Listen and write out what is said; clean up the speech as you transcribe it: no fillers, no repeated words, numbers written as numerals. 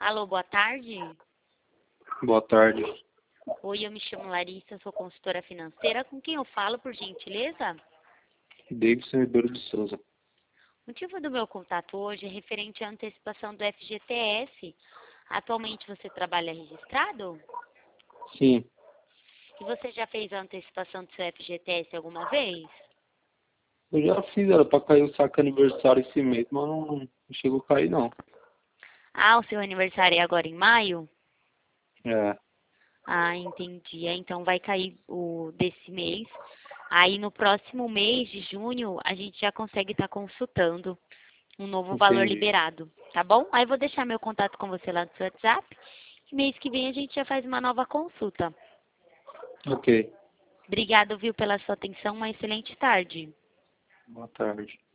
Alô, boa tarde. Boa tarde. Oi, eu me chamo Larissa, sou consultora financeira. Com quem eu falo, por gentileza? Davidson Ribeiro de Souza. O motivo do meu contato hoje é referente à antecipação do FGTS. Atualmente você trabalha registrado? Sim, E você já fez a antecipação do seu FGTS alguma vez? eu já fiz, era pra cair o saque aniversário esse mês, mas não chegou a cair não. Ah, o seu aniversário é agora em maio? É, Ah, entendi. Então vai cair o desse mês. Aí no próximo mês de junho a gente já consegue estar consultando um novo valor entendi. liberado, tá bom? Aí eu vou deixar meu contato com você lá no seu WhatsApp. E mês que vem a gente já faz uma nova consulta. Ok, Obrigado, viu, pela sua atenção. Uma excelente tarde. boa tarde.